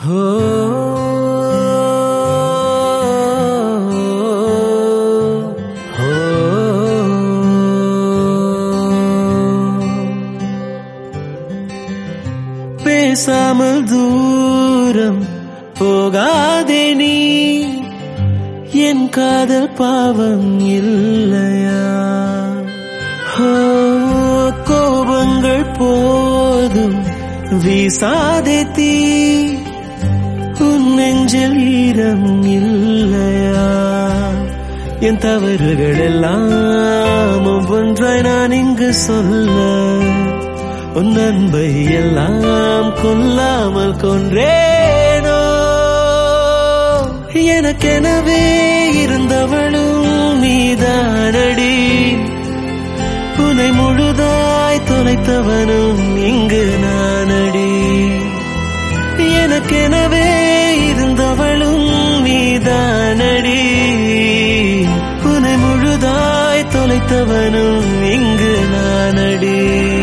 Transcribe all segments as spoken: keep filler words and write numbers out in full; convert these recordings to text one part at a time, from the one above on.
பேசாமல் தூரம் போகாதே நீ, என் காதல் பாவம் இல்லையா? கோபங்கள் போதும் வீசாதே தீ, உன் நெஞ்சில் ஈரம் இல்லையா? என் தவறுகள் எல்லாம் ஒவ்வொன்றாய் நான் இங்கு சொல்ல, உன் அன்பை எல்லாம் கொல்லாமல் கொன்றேனோ? எனக்கெனவே இருந்தவளும் நீதானடி, உன்னை முழுதாய் தொலைத்தவனும் இங்கு நானடி. எனக்கெனவே இருந்தவளும் நீதானடி, உன்னை முழுதாய் தொலைத்தவனும் இங்கு நானடி.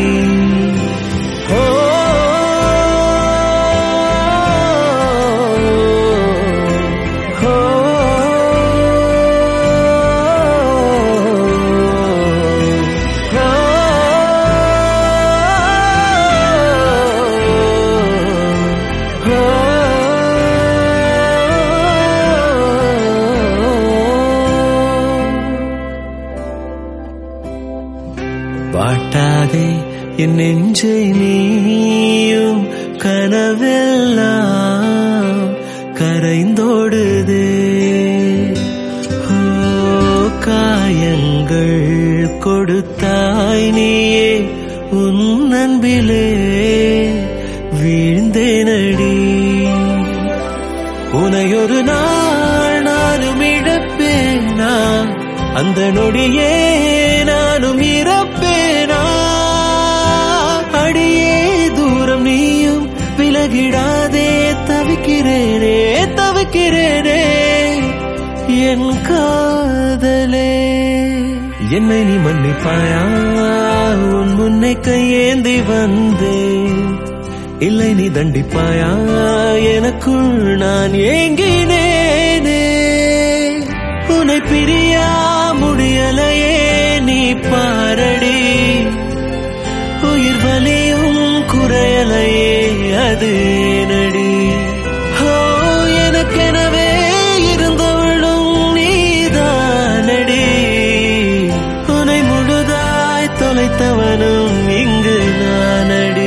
வாட்டாதே என் நெஞ்சை நீயும், கனவெல்லாம் கரைந்தோடுதே. காயங்கள் கொடுத்தாய் நீயே, உன் அன்பிலே வீழ்ந்தேனடி. உனையொரு நாள் நானும் இழப்பேனா, அந்த நொடியே நானும் இறப்பேனா? அடியே தூரம் நீயும் விலகிடாதே, தவிக்கிறேனே தவிக்கிறேனே என் காதலே. என்னை நீ மன்னிப்பாயா, உன் முன்னை கையேந்தி வந்தேன். இல்லை நீ தண்டிப்பாயா, எனக்குள் நான் ஏங்கினேனே. உன்னை பிரியா முடியலையே நீ பாரடி, உயிர் வலியும் குறையலையே அது நடி. எனக்கெனவே இருந்தவளும் நீதானடி, உன்னை முழுதாய் தொலைத்தவனும் இங்கு நானடி.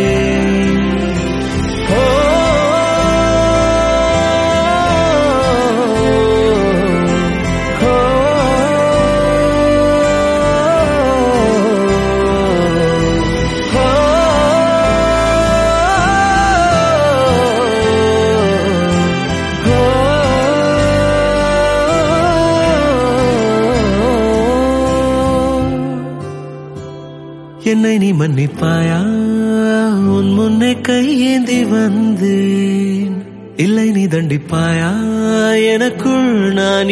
என்னை நீ மன்னிப்பாயா, உன் முன்னே கையேந்தி வந்தேன். இல்லை நீ தண்டிப்பாயா, எனக்குள் நான்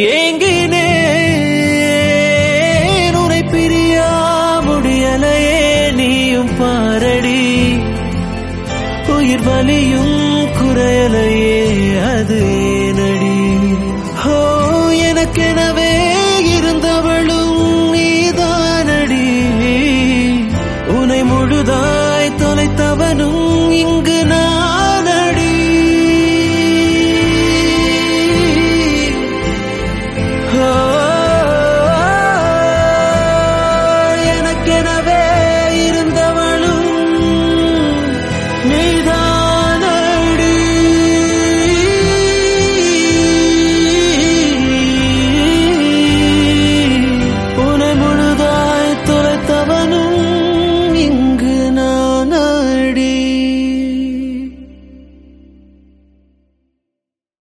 ஏங்கினேன். உன்னை பிரியா முடியலையே நீயும் பாரடி, உயிர் வலியும் குறையலையே அது